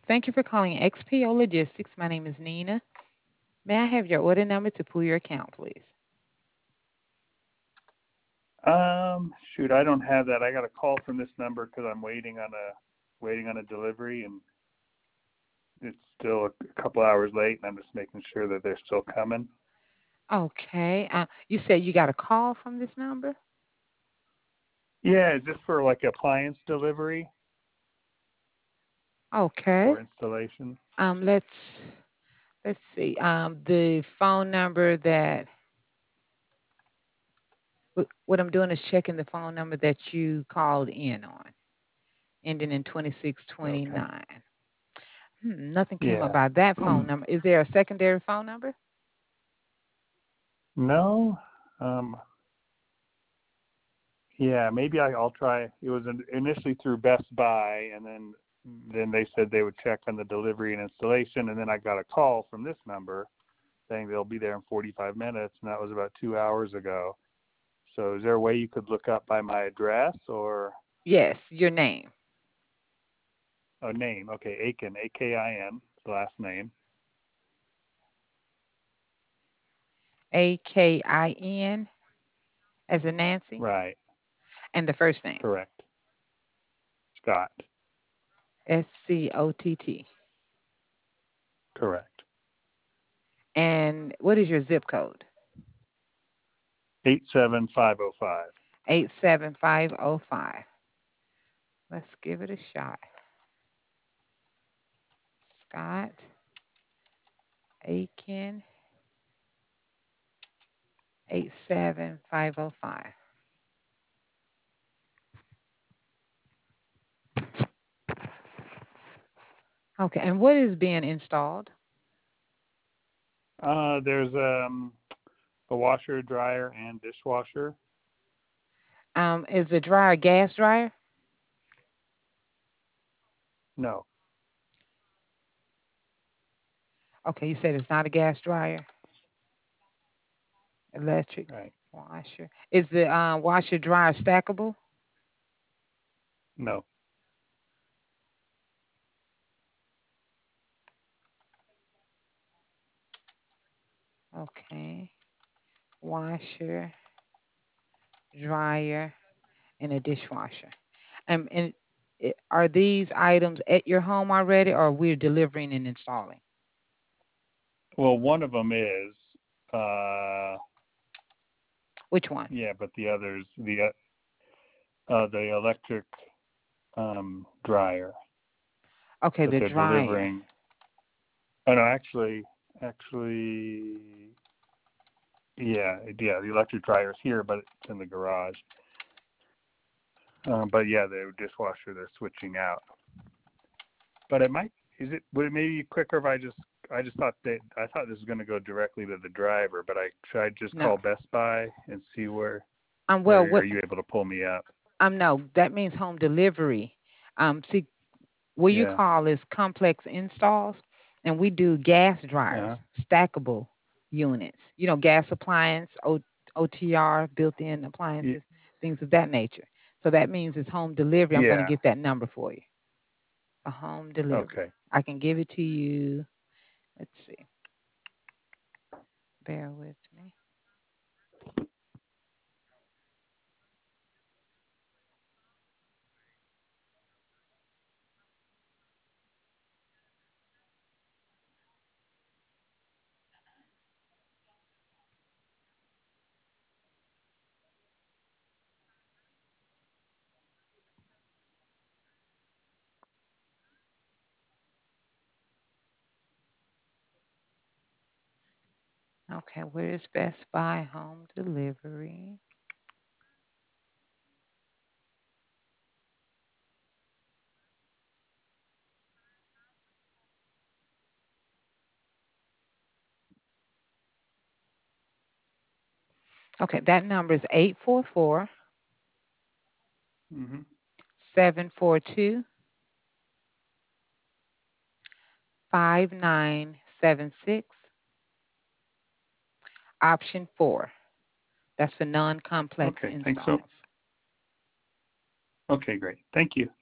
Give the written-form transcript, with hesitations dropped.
Thank you for calling XPO Logistics. My name is Nina. May I have your order number to pull your account, please? Shoot, I don't have that. I got a call from this number because I'm waiting on a delivery, and it's still a couple hours late, and I'm just making sure that they're still coming. Okay. You said you got a call from this number? Yeah, is this for like appliance delivery Okay. or installation? Let's see. The phone number that what I'm doing is checking the phone number that you called in on, ending in Okay. 2629. Nothing came Yeah. about that phone number. Is there a secondary phone number? No. Um, yeah, maybe I'll try. It was initially through Best Buy, and then they said they would check on the delivery and installation, and then I got a call from this number saying they'll be there in 45 minutes, and that was about 2 hours ago. So is there a way you could look up by my address or Yes, your name. a name? Okay, Aiken, Akin, the last name. Akin as in Nancy, Right, and the first name. correct. Scott, Scott. correct. And what is your zip code? 87505. 87505. Let's give it a shot. Scott Aiken, 87505. Okay, and what is being installed? There's a washer, dryer, and dishwasher. Is the dryer a gas dryer? No, Okay, you said it's not a gas dryer. Electric right. washer. Is the washer dryer stackable? No. Okay, washer, dryer, and a dishwasher. And are these items at your home already, or we're delivering and installing? Well, one of them is, uh, Which one? yeah, but the others, the electric dryer Okay, that the they're dryer. delivering. Oh no, actually, yeah, the electric dryer is here, but it's in the garage. But yeah, the dishwasher they're switching out. But it might, would it maybe be quicker if I just thought I thought this was going to go directly to the driver, but should I just No. call Best Buy and see Well, or are what? you able to pull me up? No, that means home delivery. See, where you Yeah. call is complex installs, and we do gas Uh-huh. dryers, stackable units. Gas appliance, OTR, built-in Y- appliances, things of that nature. So that means it's home delivery. I'm going to Yeah. get that number for you. A home delivery. Okay. I can give it to you. Let's see. Bear with me. Okay, where is Best Buy home delivery? Okay, that number is 844 Mhm. 742 5976. Option 4. That's for non complex Okay. Thanks so. installs. Okay, great. Thank you.